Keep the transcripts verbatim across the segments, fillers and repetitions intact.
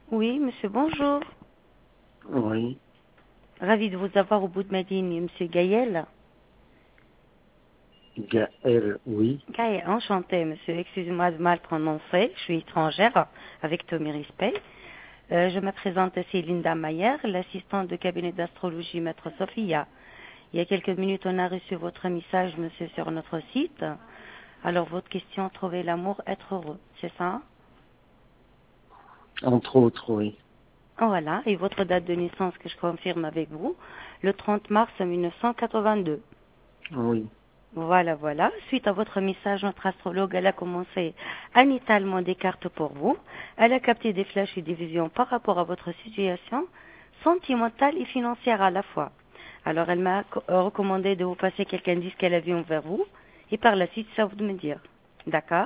Oui, monsieur, bonjour. Oui. Ravi de vous avoir au bout de ma ligne, monsieur Gaël. Gaël, oui. Gaël, enchanté, monsieur. Excusez-moi de mal prononcer. Je suis étrangère, avec tout mes respects. Euh, je me présente, c'est Linda Mayer, l'assistante de cabinet d'astrologie Maître Sophia. Il y a quelques minutes, on a reçu votre message, monsieur, sur notre site. Alors, votre question, trouver l'amour, être heureux, c'est ça? Entre autres, oui. Voilà, et votre date de naissance que je confirme avec vous, le trente mars mille neuf cent quatre-vingt-deux. Oui. Voilà, voilà. Suite à votre message, notre astrologue, elle a commencé un étalement des cartes pour vous. Elle a capté des flashs et des visions par rapport à votre situation sentimentale et financière à la fois. Alors, elle m'a co- euh, recommandé de vous passer quelques indices qu'elle a vu envers vous. Et par la suite, ça vous de me dire. D'accord?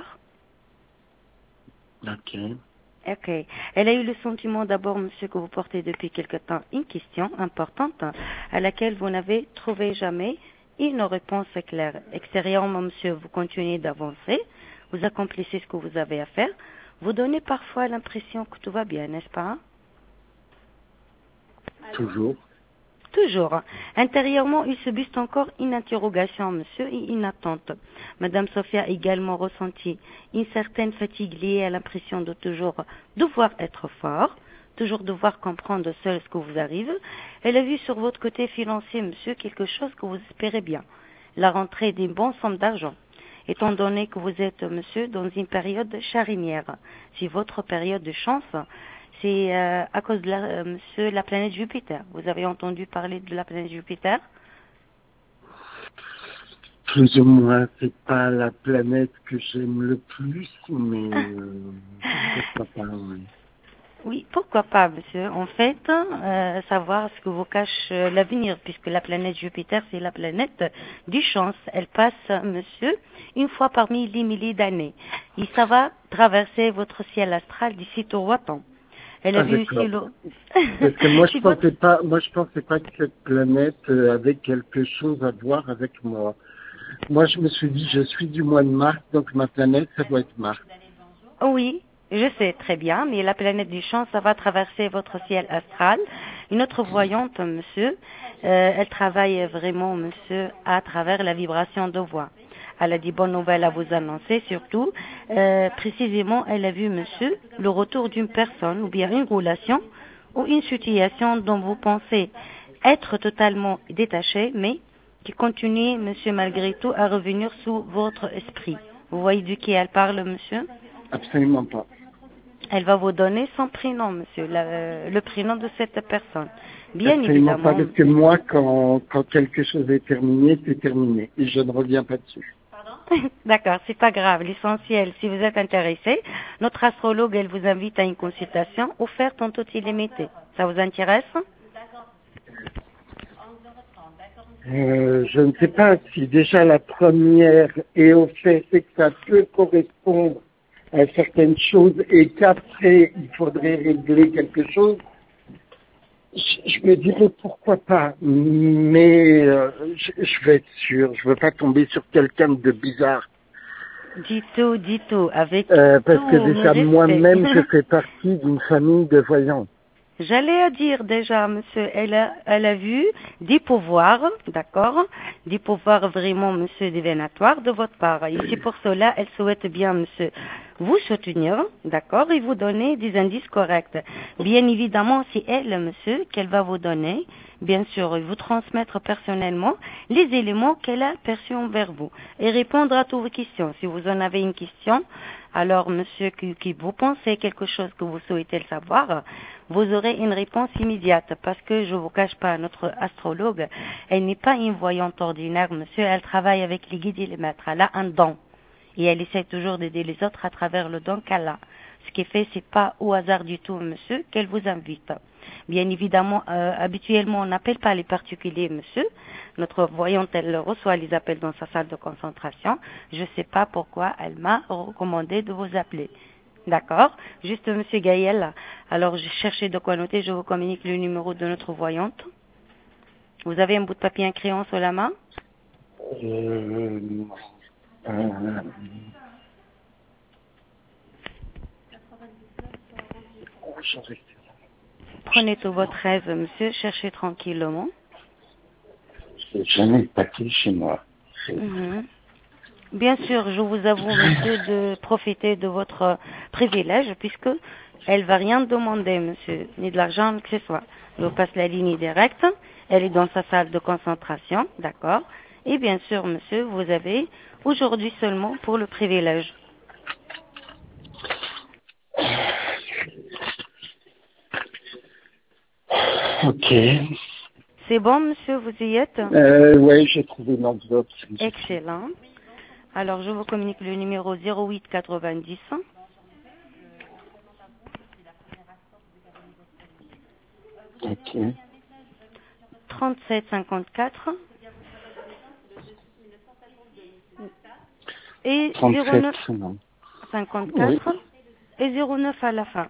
Ok. Ok. Elle a eu le sentiment d'abord, monsieur, que vous portez depuis quelque temps une question importante à laquelle vous n'avez trouvé jamais une réponse claire. Extérieurement, monsieur, vous continuez d'avancer, vous accomplissez ce que vous avez à faire, vous donnez parfois l'impression que tout va bien, n'est-ce pas? Toujours. Toujours. Intérieurement, il subsiste encore une interrogation, monsieur, et une attente. Madame Sophia a également ressenti une certaine fatigue liée à l'impression de toujours devoir être fort, toujours devoir comprendre seul ce que vous arrive. Elle a vu sur votre côté financier, monsieur, quelque chose que vous espérez bien. La rentrée d'une bonne somme d'argent. Étant donné que vous êtes, monsieur, dans une période charnière. Si votre période de chance, c'est euh, à cause de la, euh, monsieur, la planète Jupiter. Vous avez entendu parler de la planète Jupiter? Plus ou moins, c'est pas la planète que j'aime le plus, mais Ah. euh, pourquoi pas, oui. Oui, pourquoi pas, monsieur. En fait, euh, savoir ce que vous cache euh, l'avenir, puisque la planète Jupiter, c'est la planète du chance. Elle passe, monsieur, une fois parmi les milliers d'années. Et ça va traverser votre ciel astral d'ici trois ans. Elle a Ah, vu aussi d'accord. l'eau. Parce que moi, je C'est votre... pensais pas, moi, je pensais pas que cette planète euh, avait quelque chose à voir avec moi. Moi, je me suis dit, je suis du mois de mars, donc ma planète, ça doit être Mars. Oui, je sais très bien, mais la planète du champ, ça va traverser votre ciel astral. Une autre voyante, monsieur, euh, elle travaille vraiment, monsieur, à travers la vibration de voix. Elle a des bonnes nouvelles à vous annoncer, surtout. Euh, précisément, elle a vu, monsieur, le retour d'une personne ou bien une relation ou une situation dont vous pensez être totalement détaché, mais qui continue, monsieur, malgré tout, à revenir sous votre esprit. Vous voyez de qui elle parle, monsieur? Absolument pas. Elle va vous donner son prénom, monsieur, la- le prénom de cette personne. Bien Absolument pas, évidemment. parce que moi, quand, quand quelque chose est terminé, c'est terminé. Et je ne reviens pas dessus. D'accord, c'est pas grave. L'essentiel, si vous êtes intéressé, notre astrologue, elle vous invite à une consultation offerte en toute illimitée. Ça vous intéresse? Euh, je ne sais pas si déjà la première est au fait, c'est que ça peut correspondre à certaines choses et qu'après, il faudrait régler quelque chose. Je, je me dirais pourquoi pas, mais euh, je, je vais être sûr, je veux pas tomber sur quelqu'un de bizarre. Du tout, du tout, avec Euh, parce que tout mes déjà respects. moi-même, je fais partie d'une famille de voyants. J'allais dire déjà, monsieur, elle a, elle a vu des pouvoirs, d'accord, des pouvoirs vraiment, monsieur, divinatoires de votre part. Et c'est pour cela, elle souhaite bien, monsieur, vous soutenir, d'accord, et vous donner des indices corrects. Bien évidemment, c'est elle, monsieur, qu'elle va vous donner, bien sûr, et vous transmettre personnellement les éléments qu'elle a perçus envers vous et répondre à toutes vos questions. Si vous en avez une question, alors, monsieur, qui, qui vous pensez quelque chose que vous souhaitez le savoir, vous aurez une réponse immédiate parce que je vous cache pas, notre astrologue, elle n'est pas une voyante ordinaire, monsieur, elle travaille avec les guides et les maîtres, elle a un don et elle essaie toujours d'aider les autres à travers le don qu'elle a. Ce qui fait, c'est pas au hasard du tout, monsieur, qu'elle vous invite. Bien évidemment, euh, habituellement, on n'appelle pas les particuliers, monsieur. Notre voyante, elle reçoit les appels dans sa salle de concentration. Je ne sais pas pourquoi elle m'a recommandé de vous appeler. D'accord? Juste, monsieur Gaël. Alors, je cherchais de quoi noter. Je vous communique le numéro de notre voyante. Vous avez un bout de papier et un crayon sur la main? Euh, euh, je reste. Prenez tout votre aise, monsieur, cherchez tranquillement. Je n'ai jamais pâté chez moi. Mhm. Bien sûr, je vous avoue, monsieur, de profiter de votre privilège, puisque elle va rien demander, monsieur, ni de l'argent, ni que ce soit. Je vous passe la ligne directe, elle est dans sa salle de concentration, d'accord. Et bien sûr, monsieur, vous avez aujourd'hui seulement pour le privilège. Ok. C'est bon, monsieur, vous y êtes? Euh, oui, j'ai trouvé l'enveloppe. Excellent. Alors, je vous communique le numéro zéro huit quatre-vingt-dix. Ok. trente-sept cinquante-quatre. Et zéro neuf cinquante-quatre. Oui. Et zéro neuf à la fin.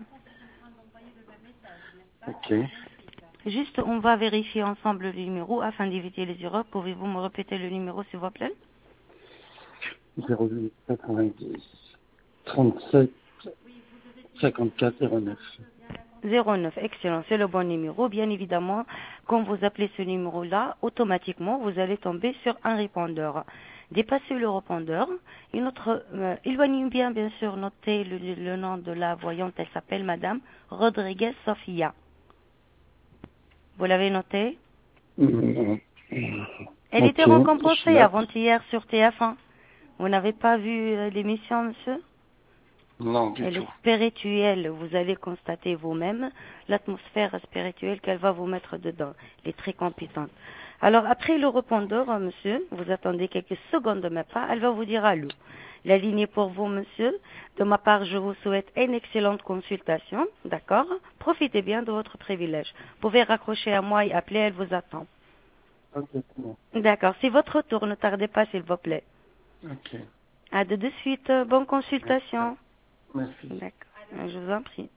Ok. Juste, on va vérifier ensemble le numéro afin d'éviter les erreurs. Pouvez-vous me répéter le numéro, s'il vous plaît? zéro huit quatre-vingt-dix trente-sept cinquante-quatre zéro neuf. zéro neuf, excellent, c'est le bon numéro. Bien évidemment, quand vous appelez ce numéro-là, automatiquement, vous allez tomber sur un répondeur. Dépassez le répondeur. Une autre, euh, éloignez bien, bien sûr, notez le, le nom de la voyante. Elle s'appelle Madame Rodriguez Sofia. Vous l'avez noté? Mmh. Elle Ok, était je récompensée note. avant-hier sur T F un. Vous n'avez pas vu euh, l'émission, monsieur? Non, du Elle tout. est spirituelle, vous allez constater vous-même l'atmosphère spirituelle qu'elle va vous mettre dedans. Elle est très compétente. Alors, après le répondeur, hein, monsieur, vous attendez quelques secondes de ma part, elle va vous dire allô. La ligne est pour vous, monsieur. De ma part, je vous souhaite une excellente consultation, d'accord? Profitez bien de votre privilège. Vous pouvez raccrocher à moi et appeler, elle vous attend. Ok, c'est bon. D'accord, c'est votre tour, ne tardez pas, s'il vous plaît. Ok. À de, de suite, bonne consultation. Merci. D'accord, je vous en prie.